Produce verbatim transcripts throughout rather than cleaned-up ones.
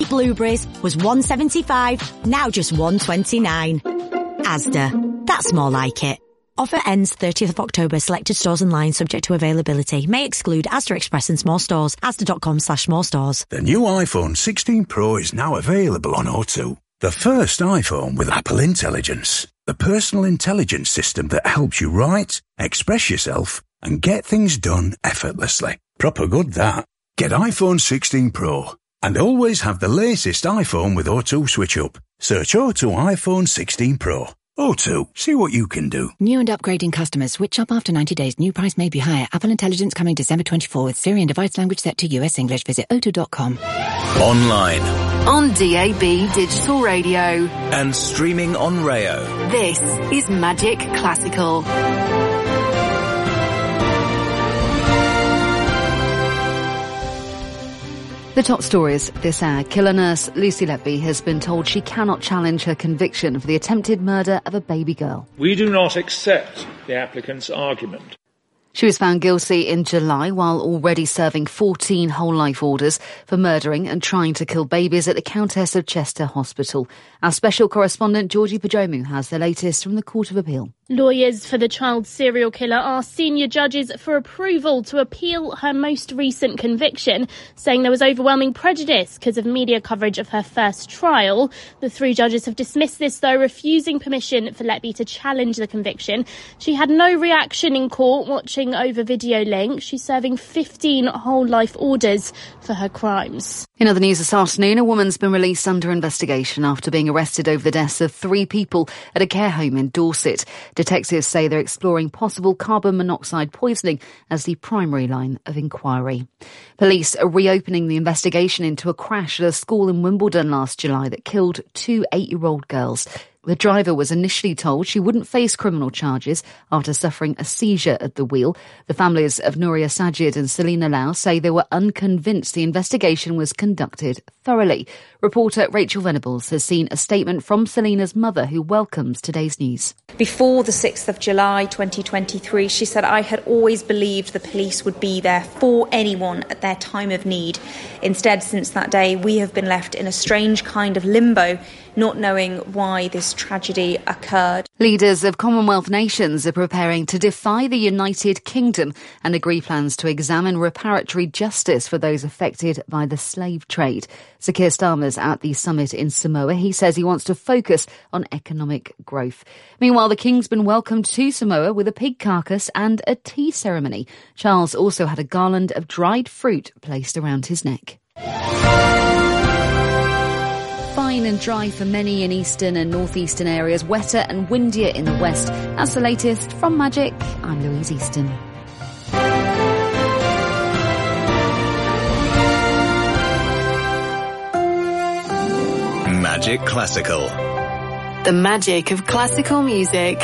blueberries was one seventy-five, now just one twenty-nine. Asda. That's more like it. Offer ends thirtieth of October. Selected stores and lines subject to availability. May exclude Asda Express and small stores. Asda.com slash small stores. The new iPhone sixteen Pro is now available on O two. The first iPhone with Apple Intelligence. The personal intelligence system that helps you write, express yourself, and get things done effortlessly. Proper good, that. Get iPhone sixteen Pro. And always have the latest iPhone with O two Switch Up. Search O two iPhone sixteen Pro. O two, see what you can do. New and upgrading customers switch up after ninety days. New price may be higher. Apple Intelligence coming December twenty-fourth with Siri and device language set to U S English. Visit O two dot com. Online. On D A B Digital Radio. And streaming on Rayo. This is Magic Classical. The top stories this hour. Killer nurse Lucy Letby has been told she cannot challenge her conviction for the attempted murder of a baby girl. We do not accept the applicant's argument. She was found guilty in July while already serving fourteen whole-life orders for murdering and trying to kill babies at the Countess of Chester Hospital. Our special correspondent Georgie Pajomu has the latest from the Court of Appeal. Lawyers for the child serial killer asked senior judges for approval to appeal her most recent conviction, saying there was overwhelming prejudice because of media coverage of her first trial. The three judges have dismissed this, though, refusing permission for Letby to challenge the conviction. She had no reaction in court watching over video link. She's serving fifteen whole-life orders for her crimes. In other news this afternoon, a woman's been released under investigation after being arrested over the deaths of three people at a care home in Dorset. Detectives say they're exploring possible carbon monoxide poisoning as the primary line of inquiry. Police are reopening the investigation into a crash at a school in Wimbledon last July that killed two eight-year-old girls. The driver was initially told she wouldn't face criminal charges after suffering a seizure at the wheel. The families of Nuria Sajid and Selina Lau say they were unconvinced the investigation was conducted thoroughly. Reporter Rachel Venables has seen a statement from Selina's mother, who welcomes today's news. Before the sixth of July twenty twenty-three, she said, "I had always believed the police would be there for anyone at their time of need. Instead, since that day, we have been left in a strange kind of limbo, not knowing why this tragedy occurred." Leaders of Commonwealth nations are preparing to defy the United Kingdom and agree plans to examine reparatory justice for those affected by the slave trade. Sir Keir Starmer's at the summit in Samoa. He says he wants to focus on economic growth. Meanwhile, the King's been welcomed to Samoa with a pig carcass and a tea ceremony. Charles also had a garland of dried fruit placed around his neck. Fine and dry for many in eastern and northeastern areas, wetter and windier in the west. That's the latest from Magic. I'm Louise Easton. Magic Classical. The magic of classical music.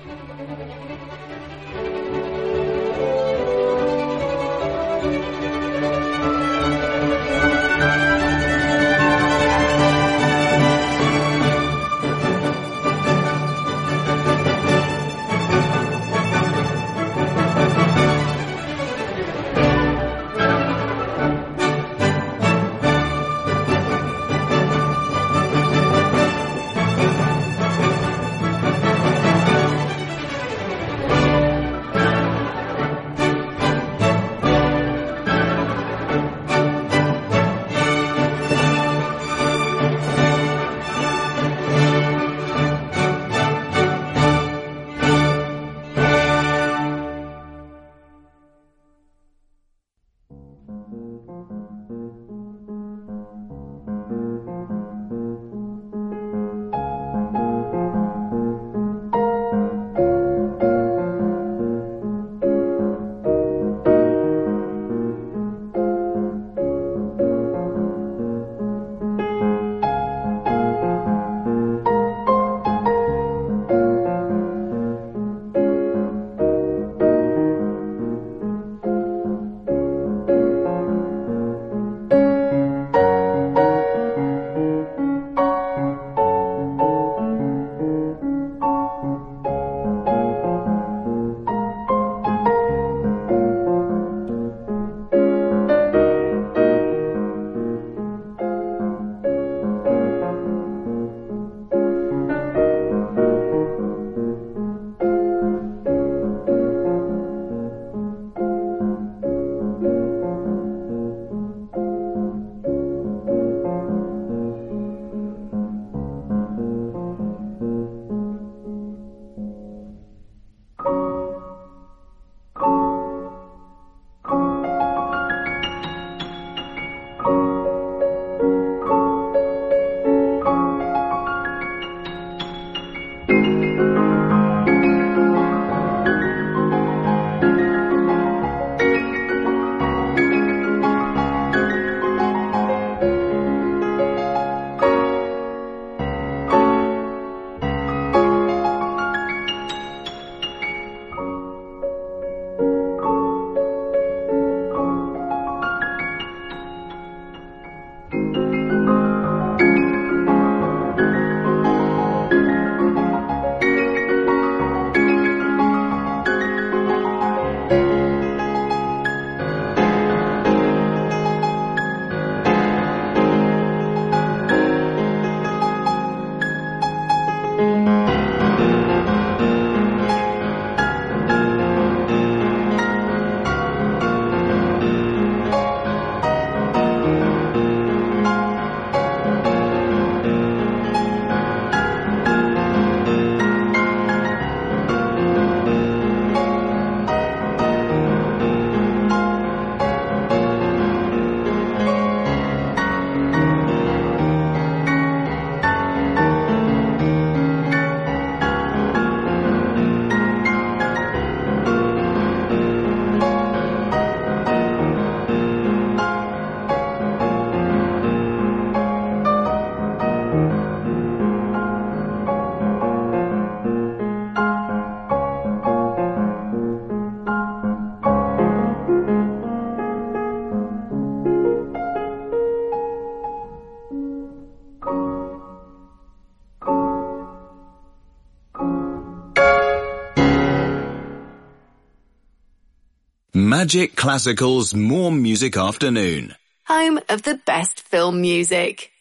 Magic Classical's More Music Afternoon. Home of the best film music.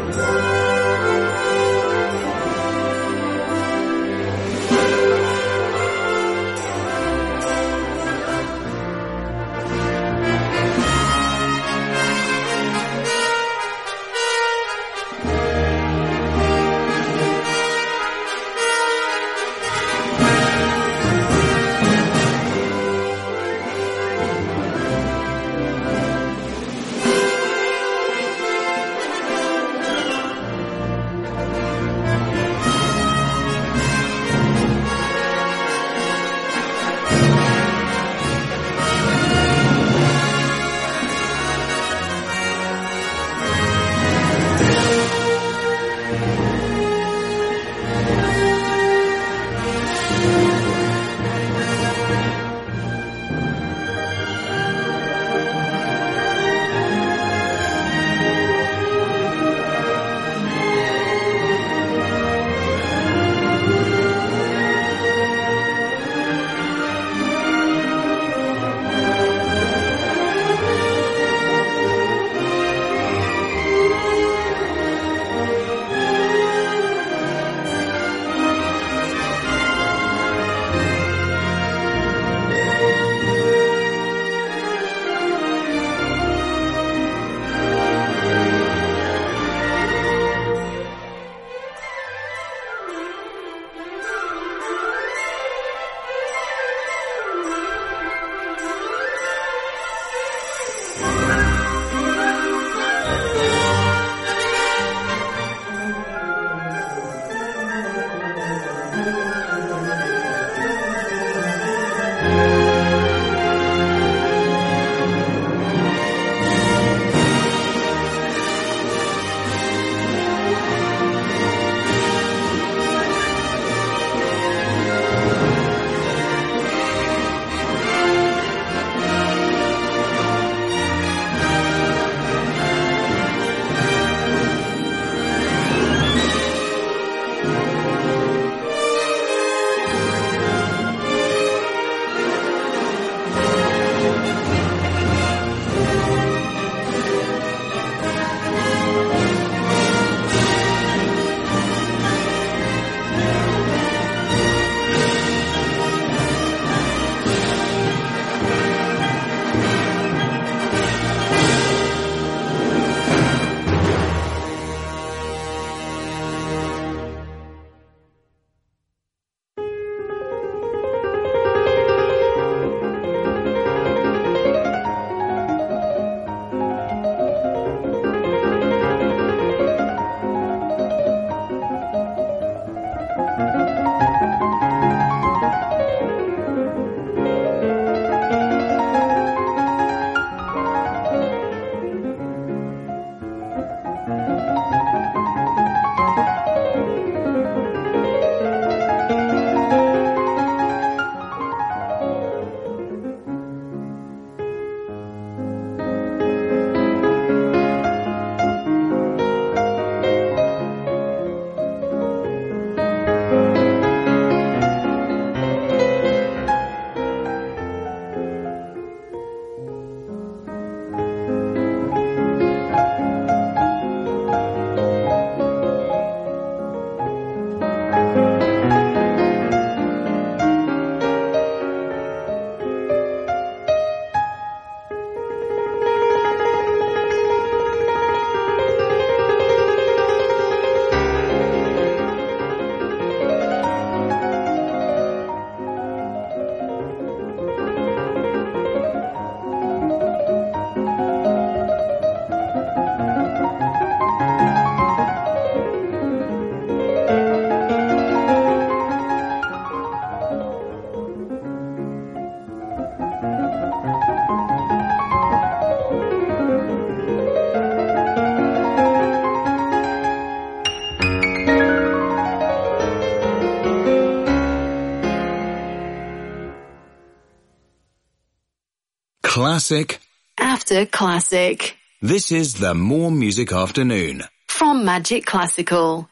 Classic. After classic. This is the More Music Afternoon. From Magic Classical.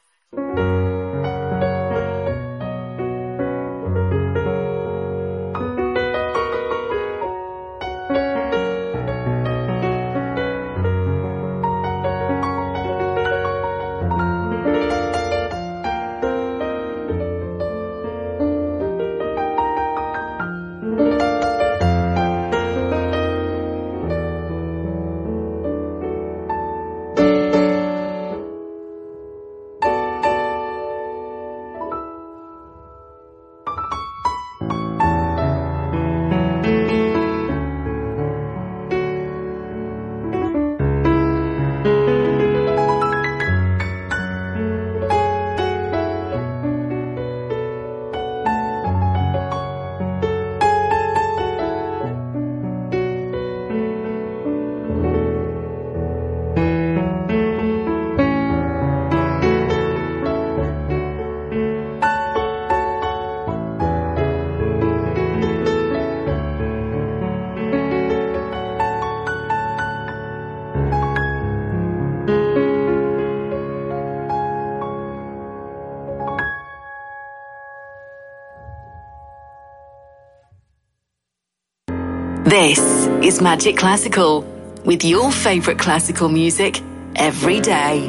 This is Magic Classical, with your favourite classical music every day.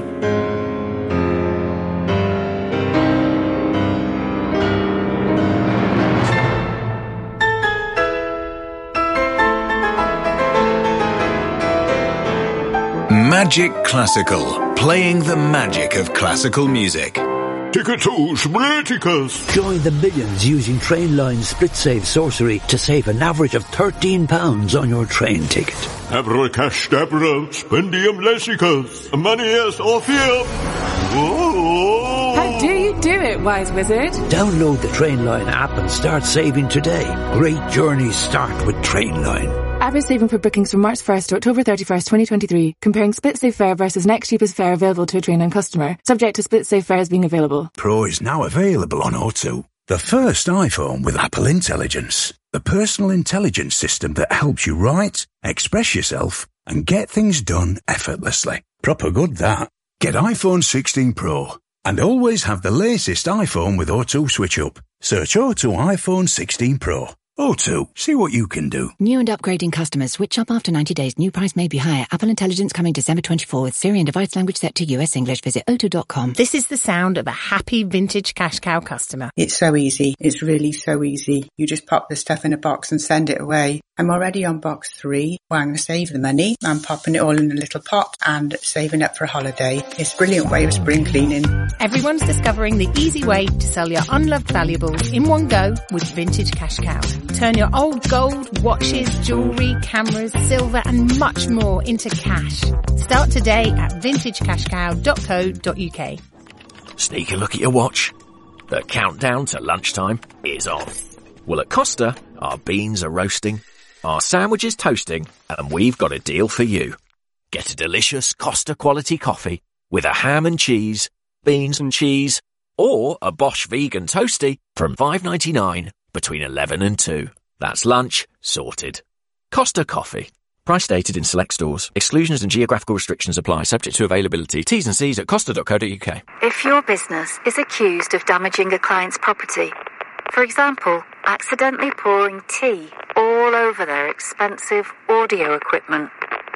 Magic Classical, playing the magic of classical music. Ticketus Spliticus. Join the millions using Trainline's SplitSave sorcery to save an average of thirteen pounds on your train ticket. Abracastabra, Spendium Lessicus, Manias Orpheum. Whoa. How do you do it, wise wizard? Download the Trainline app and start saving today. Great journeys start with Trainline. Average saving for bookings from March first to October thirty-first, twenty twenty-three. Comparing SplitSave fare versus next cheapest fare available to a Trainline customer. Subject to SplitSave fares being available. Pro is now available on O two. The first iPhone with Apple Intelligence. The personal intelligence system that helps you write, express yourself, and get things done effortlessly. Proper good, that. Get iPhone sixteen Pro. And always have the latest iPhone with O two Switch Up. Search O two iPhone sixteen Pro. O two, see what you can do. New and upgrading customers switch up after ninety days. New price may be higher. Apple Intelligence coming December twenty-fourth with Siri and device language set to U S English. Visit O two dot com. This is the sound of a happy vintage cash cow customer. It's so easy. It's really so easy. You just pop the stuff in a box and send it away. I'm already on box three. Well, I'm going to save the money. I'm popping it all in a little pot and saving up for a holiday. It's a brilliant way of spring cleaning. Everyone's discovering the easy way to sell your unloved valuables in one go with Vintage Cash Cow. Turn your old gold, watches, jewellery, cameras, silver and much more into cash. Start today at vintage cash cow dot co dot uk. Sneak a look at your watch. The countdown to lunchtime is on. Well, at Costa, our beans are roasting, our sandwich is toasting, and we've got a deal for you. Get a delicious Costa quality coffee with a ham and cheese, beans and cheese, or a Bosch vegan toasty from five ninety-nine between eleven and two. That's lunch sorted. Costa Coffee. Price stated in select stores. Exclusions and geographical restrictions apply, subject to availability. T's and C's at costa dot co dot uk. If your business is accused of damaging a client's property, for example, accidentally pouring tea all over their expensive audio equipment,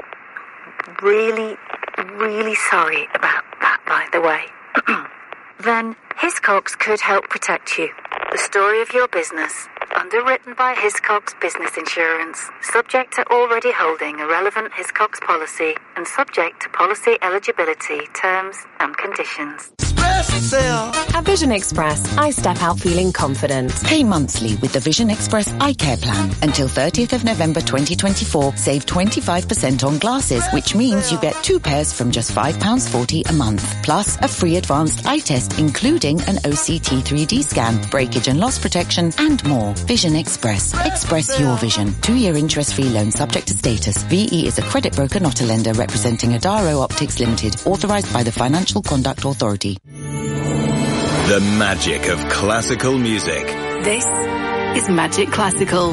really, really sorry about that, by the way, then Hiscox could help protect you. The story of your business, underwritten by Hiscox Business Insurance, subject to already holding a relevant Hiscox policy and subject to policy eligibility, terms and conditions. At Vision Express, I step out feeling confident. Pay monthly with the Vision Express Eye Care Plan. Until thirtieth of November twenty twenty-four, save twenty-five percent on glasses, which means you get two pairs from just five pounds forty a month. Plus a free advanced eye test, including an O C T three D scan, breakage and loss protection, and more. Vision Express. Express your vision. Two-year interest-free loan subject to status. V E is a credit broker, not a lender, representing Adaro Optics Limited, authorised by the Financial Conduct Authority. The magic of classical music. This is Magic Classical.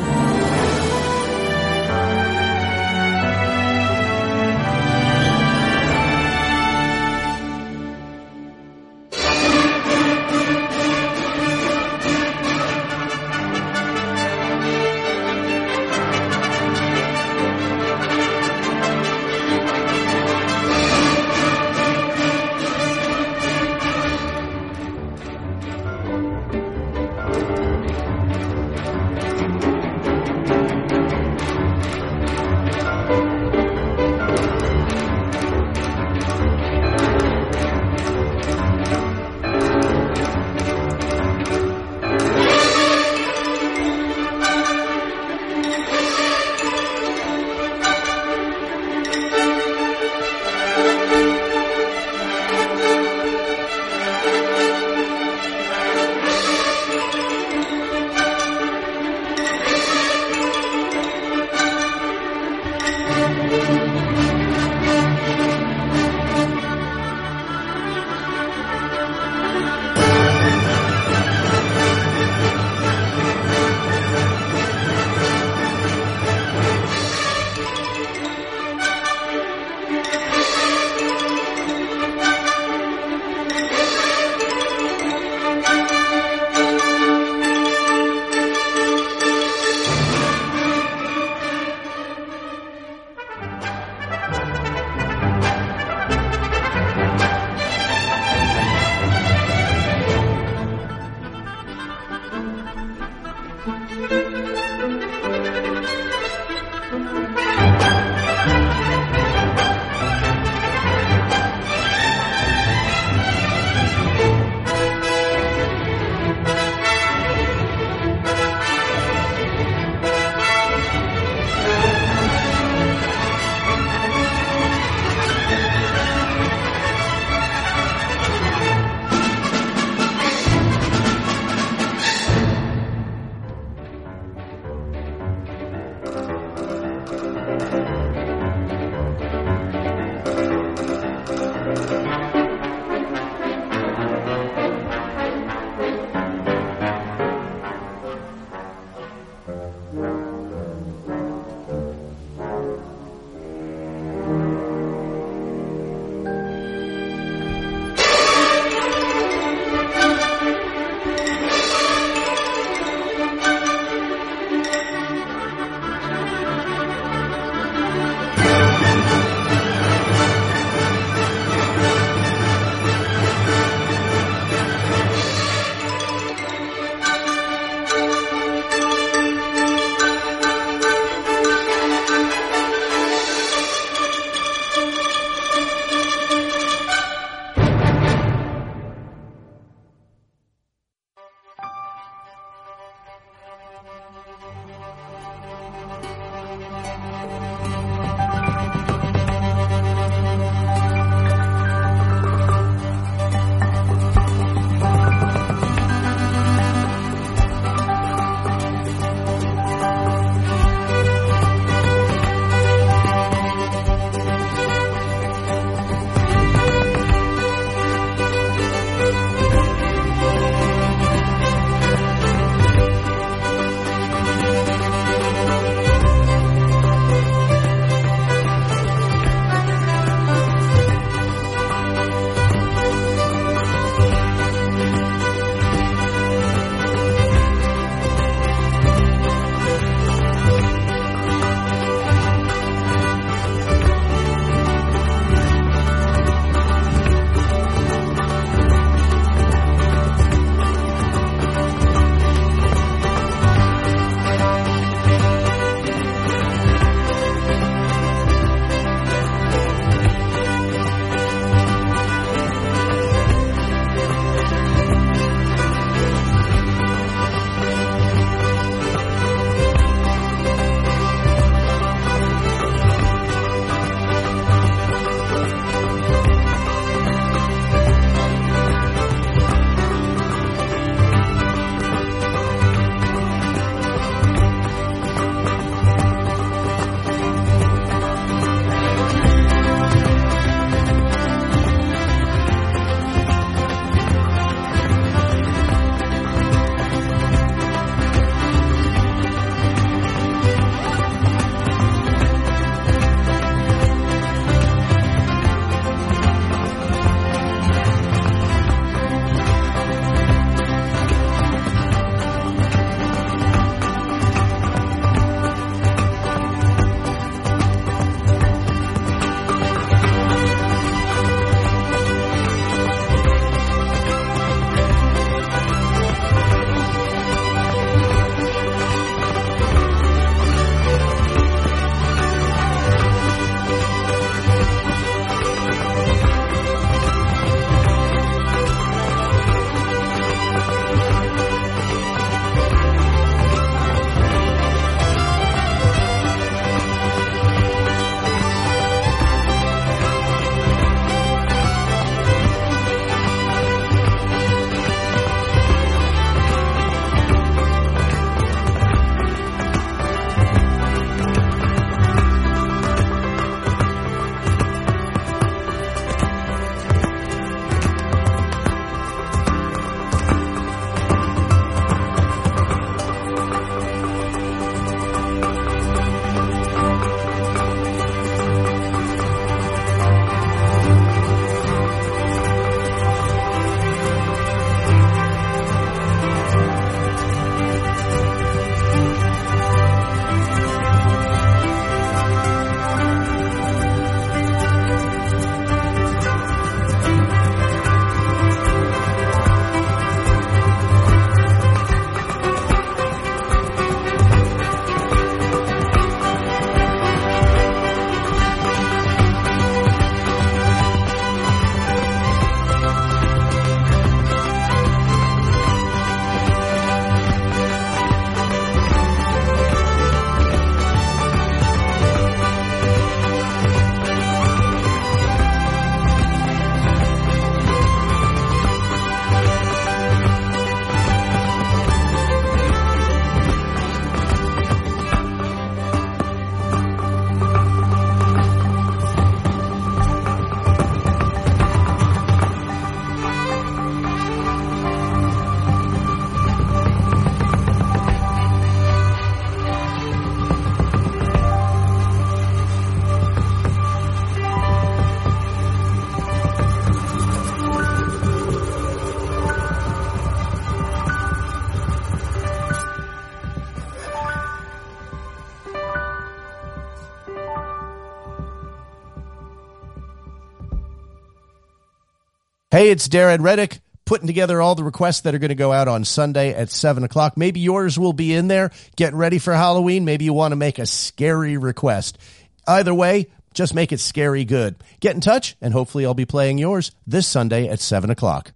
Hey, it's Darren Reddick, putting together all the requests that are going to go out on Sunday at seven o'clock. Maybe yours will be in there, getting ready for Halloween. Maybe you want to make a scary request. Either way, just make it scary good. Get in touch, and hopefully I'll be playing yours this Sunday at seven o'clock.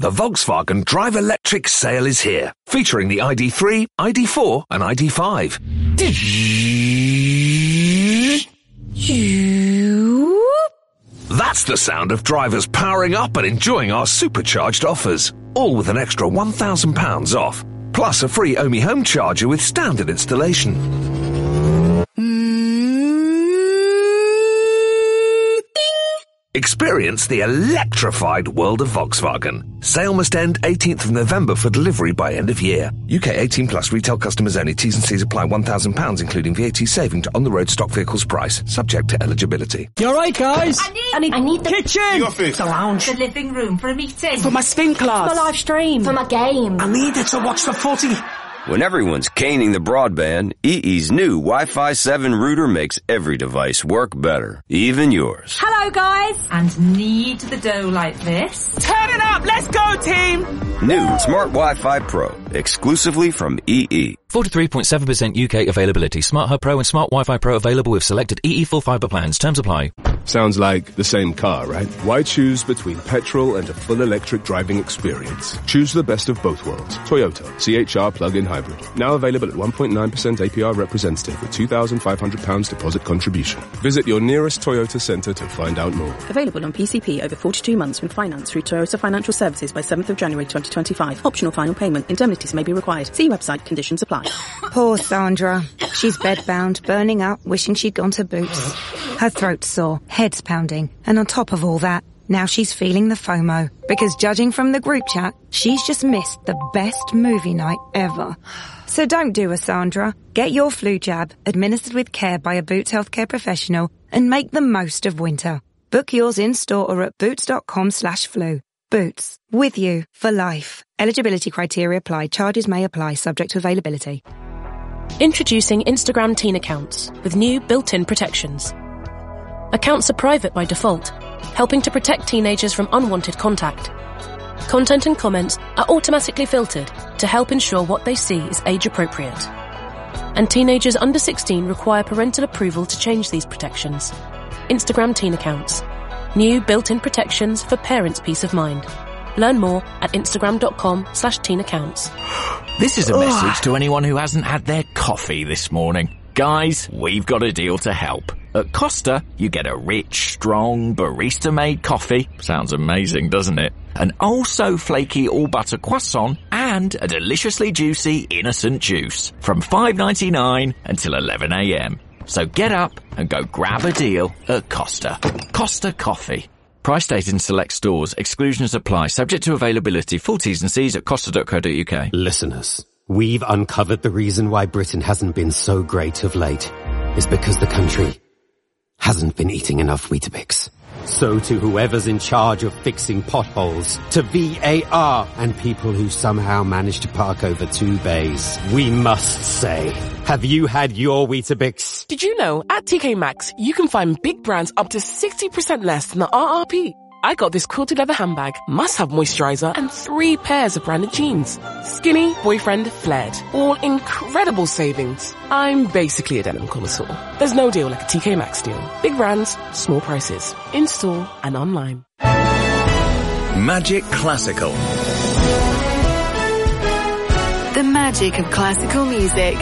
The Volkswagen Drive Electric sale is here, featuring the I D three, I D four and I D five. That's the sound of drivers powering up and enjoying our supercharged offers, all with an extra one thousand pounds off, plus a free Omi home charger with standard installation. Experience the electrified world of Volkswagen. Sale must end eighteenth of November for delivery by end of year. U K eighteen plus retail customers only. T's and C's apply. one thousand pounds including V A T saving to on-the-road stock vehicles price. Subject to eligibility. You alright, guys? I need, I need, I need the kitchen, the office, the lounge, the living room for a meeting, for my spin class, for my live stream, for my game. I need it to watch the footy. When everyone's caning the broadband, E E's new Wi-Fi seven router makes every device work better, even yours. Hello, guys. And knead the dough like this. Turn it up. Let's go, team. New Smart Wi-Fi Pro, exclusively from E E. forty-three point seven percent U K availability. Smart Hub Pro and Smart Wi-Fi Pro available with selected E E full fibre plans. Terms apply. Sounds like the same car, right? Why choose between petrol and a full electric driving experience? Choose the best of both worlds. Toyota C H R plug-in hybrid. Now available at one point nine percent A P R representative with two thousand five hundred pounds deposit contribution. Visit your nearest Toyota centre to find out more. Available on P C P over forty-two months with finance through Toyota Financial Services by seventh of January twenty twenty-five. Optional final payment. Indemnities may be required. See website. Conditions apply. Poor Sandra. She's bedbound, burning up, wishing she'd gone to Boots. Her throat's sore, head's pounding, and on top of all that, now she's feeling the FOMO. Because judging from the group chat, she's just missed the best movie night ever. So don't do a Sandra. Get your flu jab, administered with care by a Boots healthcare professional, and make the most of winter. Book yours in-store or at boots.com slash flu. Boots. With you for life. Eligibility criteria apply. Charges may apply, subject to availability. Introducing Instagram teen accounts with new built-in protections. Accounts are private by default, helping to protect teenagers from unwanted contact. Content and comments are automatically filtered to help ensure what they see is age-appropriate. And teenagers under sixteen require parental approval to change these protections. Instagram teen accounts. New built-in protections for parents' peace of mind. Learn more at instagram.com slash teen accounts. This is a message to anyone who hasn't had their coffee this morning. Guys, we've got a deal to help. At Costa, you get a rich, strong, barista-made coffee. Sounds amazing, doesn't it? An oh-so-flaky all-butter croissant and a deliciously juicy innocent juice from five ninety-nine until eleven a.m. So get up and go grab a deal at Costa. Costa Coffee. Price stated in select stores. Exclusions apply. Subject to availability. Full T's and C's at costa dot co dot uk. Listeners, we've uncovered the reason why Britain hasn't been so great of late. It's because the country hasn't been eating enough Weetabix. So to whoever's in charge of fixing potholes, to V A R and people who somehow managed to park over two bays, we must say, have you had your Weetabix? Did you know at T K Maxx you can find big brands up to sixty percent less than the R R P? I got this quilted leather handbag, must-have moisturizer, and three pairs of branded jeans. Skinny, boyfriend, flared. All incredible savings. I'm basically a denim connoisseur. There's no deal like a T K Maxx deal. Big brands, small prices. In-store and online. Magic Classical. The magic of classical music.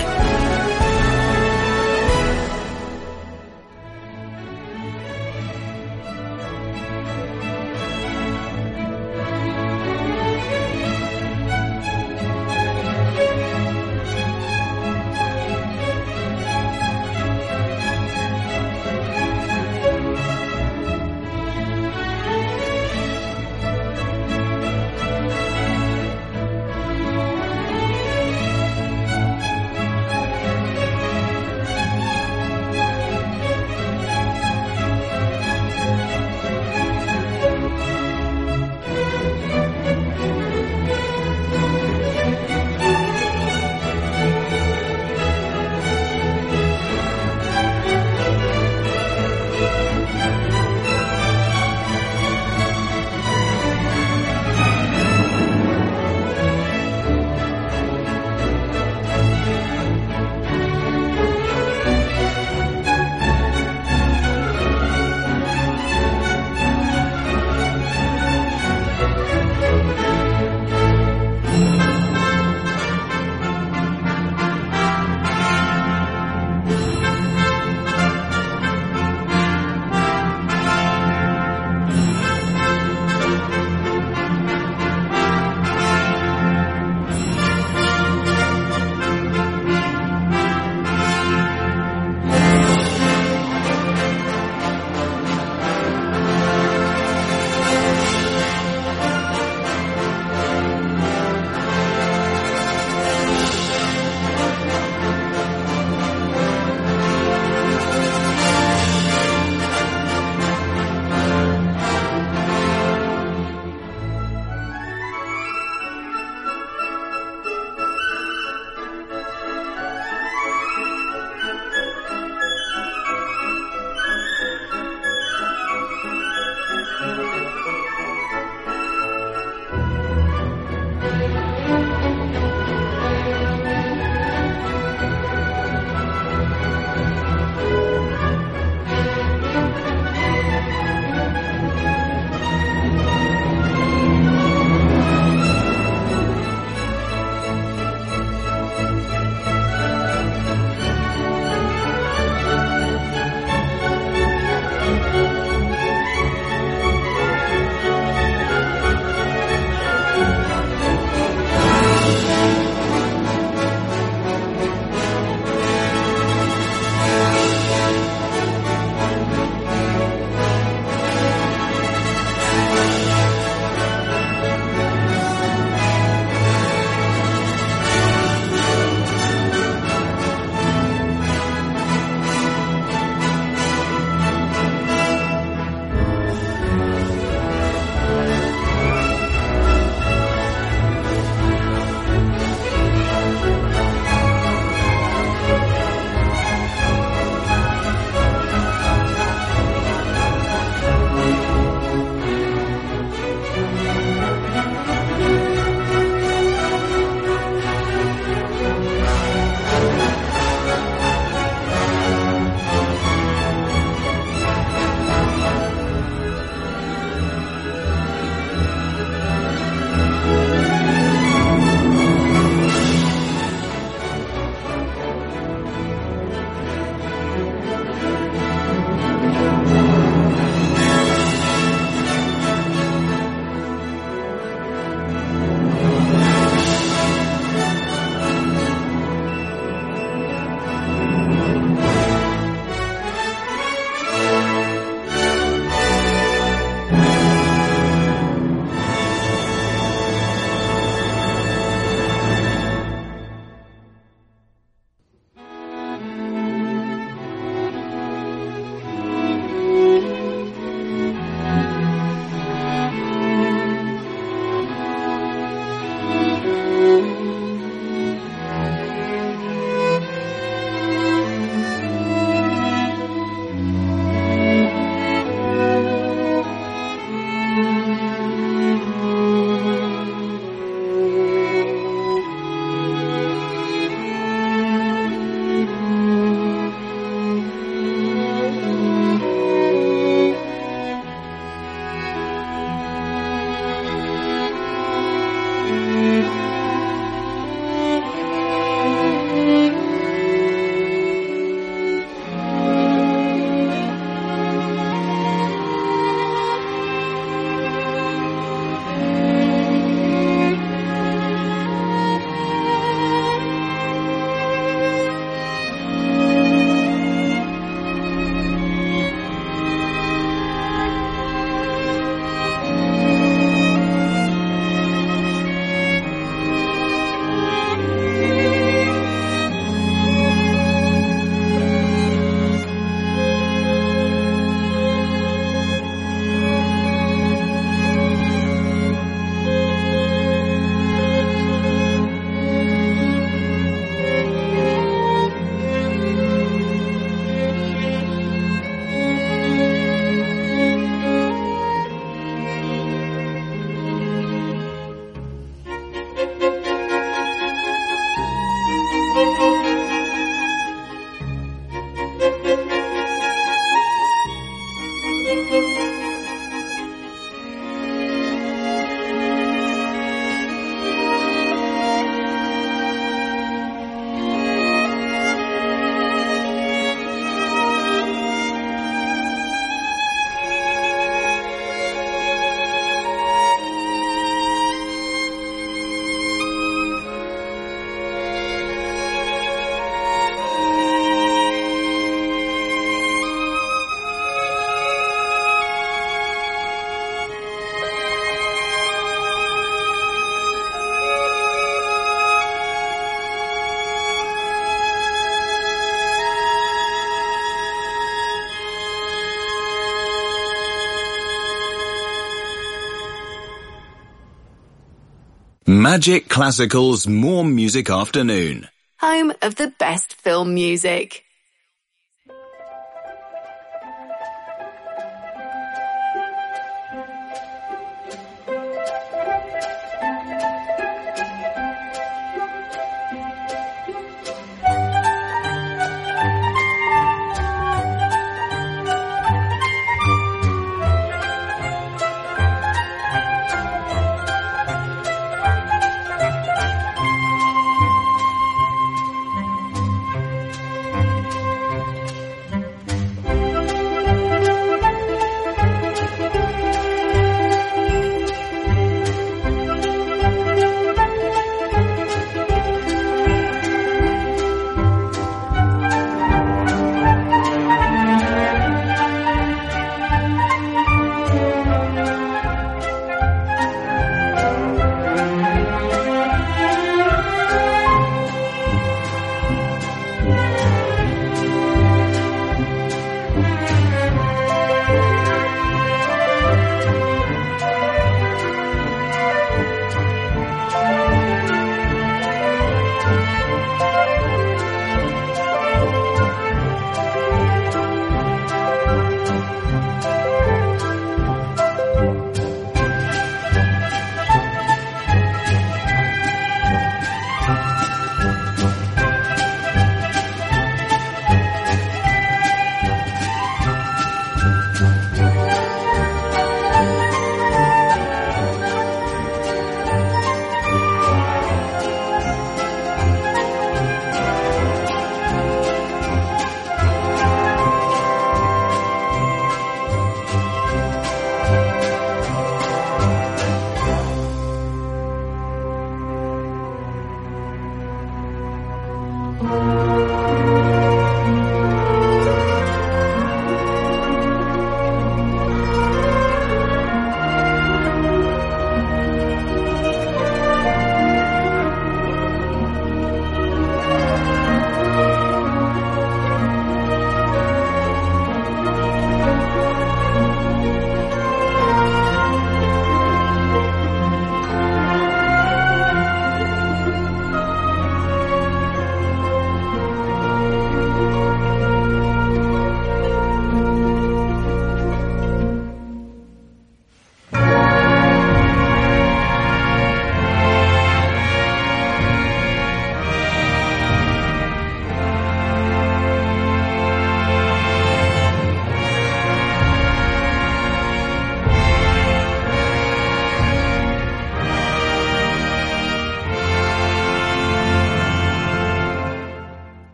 Magic Classical's More Music Afternoon. Home of the best film music.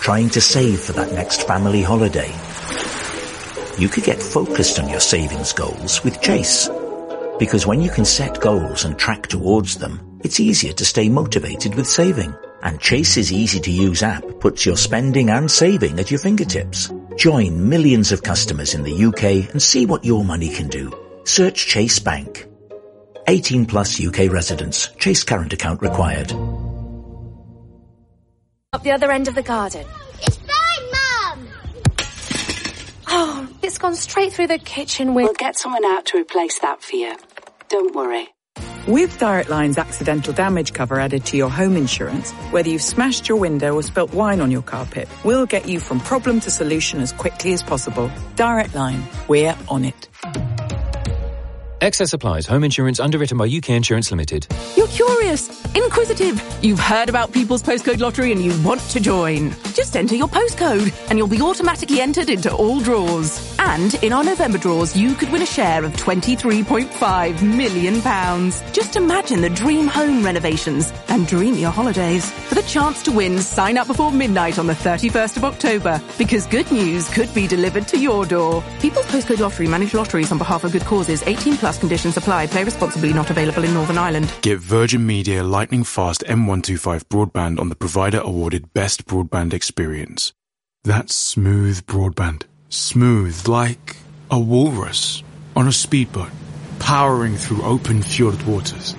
trying to save for that next family holiday? You could get focused on your savings goals with Chase. Because when you can set goals and track towards them, it's easier to stay motivated with saving. And Chase's easy-to-use app puts your spending and saving at your fingertips. Join millions of customers in the U K and see what your money can do. Search Chase Bank. eighteen plus U K residents. Chase current account required. Up the other end of the garden. It's fine, Mum! Oh, it's gone straight through the kitchen with... We'll get someone out to replace that for you. Don't worry. With Direct Line's accidental damage cover added to your home insurance, whether you've smashed your window or spilt wine on your carpet, we'll get you from problem to solution as quickly as possible. Direct Line. We're on it. Excess applies. Home insurance underwritten by U K Insurance Limited. You're curious, inquisitive. You've heard about People's Postcode Lottery and you want to join. Just enter your postcode and you'll be automatically entered into all draws. And in our November draws, you could win a share of twenty-three point five million pounds. Just imagine the dream home renovations and dream your holidays. For the chance to win, sign up before midnight on the thirty-first of October, because good news could be delivered to your door. People's Postcode Lottery manage lotteries on behalf of good causes. eighteen plus conditions apply. Play responsibly. Not available in Northern Ireland. Get Virgin Media lightning fast M one twenty-five broadband on the provider awarded best broadband experience. That's smooth broadband. Smooth like a walrus on a speedboat, powering through open fjord waters.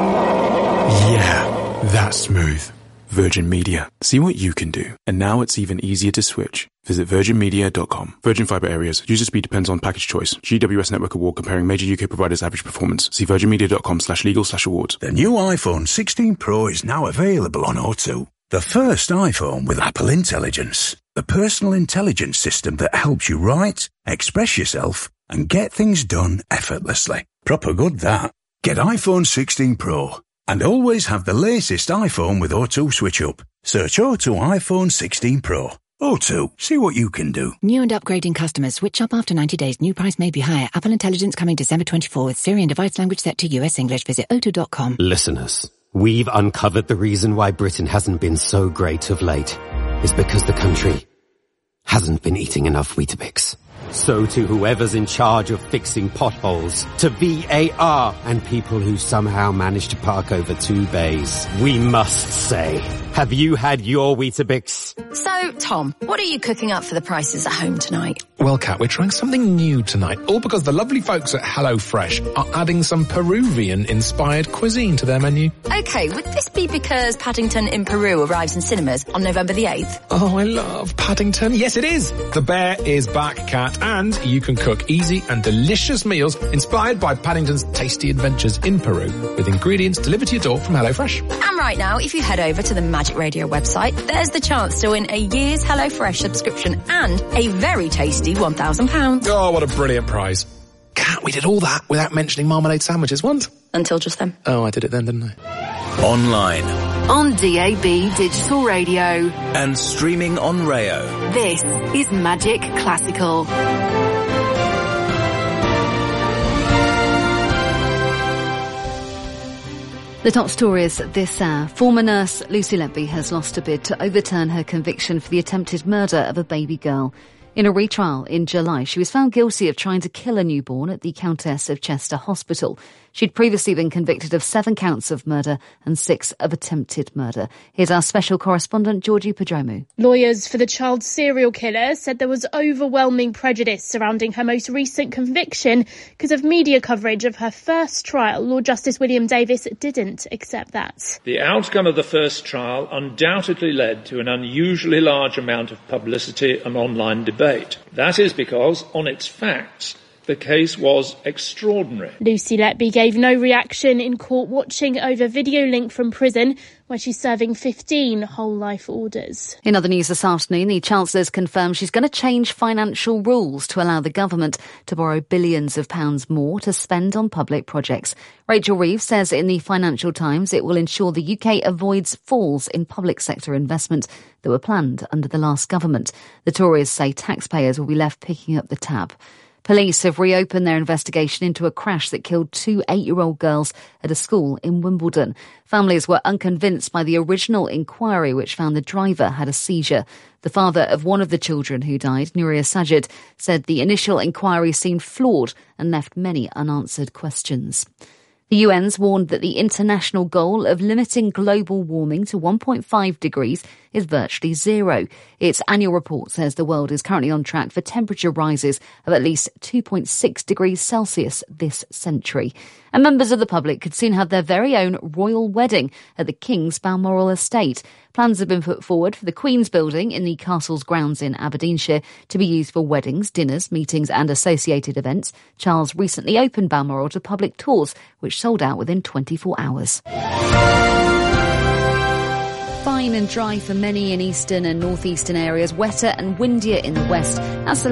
Yeah, that's smooth. Virgin Media. See what you can do. And now it's even easier to switch. Visit virgin media dot com. Virgin Fibre areas. User speed depends on package choice. G W S Network Award comparing major U K providers' average performance. See virgin media dot com slash legal slash awards. The new iPhone sixteen Pro is now available on O two. The first iPhone with Apple Intelligence. The personal intelligence system that helps you write, express yourself, and get things done effortlessly. Proper good, that. Get iPhone sixteen Pro. And always have the latest iPhone with O two Switch Up. Search O two iPhone sixteen Pro. O two, see what you can do. New and upgrading customers switch up after ninety days. New price may be higher. Apple Intelligence coming December twenty-fourth with Siri and device language set to U S English. Visit O two dot com. Listeners, we've uncovered the reason why Britain hasn't been so great of late. It's because the country hasn't been eating enough Weetabix. So to whoever's in charge of fixing potholes, to V A R and people who somehow manage to park over two bays, we must say, have you had your Weetabix? So, Tom, what are you cooking up for the prices at home tonight? Well, Kat, we're trying something new tonight, all because the lovely folks at HelloFresh are adding some Peruvian-inspired cuisine to their menu. Okay, would this be because Paddington in Peru arrives in cinemas on November the eighth? Oh, I love Paddington. Yes, it is. The bear is back, Kat, and you can cook easy and delicious meals inspired by Paddington's tasty adventures in Peru with ingredients delivered to your door from HelloFresh. And right now, if you head over to the Magic Radio website, there's the chance to win a year's HelloFresh subscription and a very tasty one thousand pounds. Oh, what a brilliant prize. Kat, we did all that without mentioning marmalade sandwiches once. Until just then. Oh, I did it then, didn't I? Online. On D A B Digital Radio. And streaming on Rayo. This is Magic Classical. The top stories this hour. Former nurse Lucy Letby has lost a bid to overturn her conviction for the attempted murder of a baby girl. In a retrial in July, she was found guilty of trying to kill a newborn at the Countess of Chester Hospital. She'd previously been convicted of seven counts of murder and six of attempted murder. Here's our special correspondent, Georgie Padromu. Lawyers for the child serial killer said there was overwhelming prejudice surrounding her most recent conviction because of media coverage of her first trial. Lord Justice William Davis didn't accept that. The outcome of the first trial undoubtedly led to an unusually large amount of publicity and online debate. That is because, on its facts, the case was extraordinary. Lucy Letby gave no reaction in court, watching over video link from prison, where she's serving fifteen whole-life orders. In other news this afternoon, the Chancellor's confirmed she's going to change financial rules to allow the government to borrow billions of pounds more to spend on public projects. Rachel Reeves says in the Financial Times it will ensure the U K avoids falls in public sector investment that were planned under the last government. The Tories say taxpayers will be left picking up the tab. Police have reopened their investigation into a crash that killed two eight-year-old girls at a school in Wimbledon. Families were unconvinced by the original inquiry, which found the driver had a seizure. The father of one of the children who died, Nuria Sajid, said the initial inquiry seemed flawed and left many unanswered questions. The U N's warned that the international goal of limiting global warming to one point five degrees is virtually zero. Its annual report says the world is currently on track for temperature rises of at least two point six degrees Celsius this century. And members of the public could soon have their very own royal wedding at the King's Balmoral estate. Plans have been put forward for the Queen's Building in the castle's grounds in Aberdeenshire to be used for weddings, dinners, meetings and associated events. Charles recently opened Balmoral to public tours, which sold out within twenty-four hours. Fine and dry for many in eastern and northeastern areas, wetter and windier in the west. That's the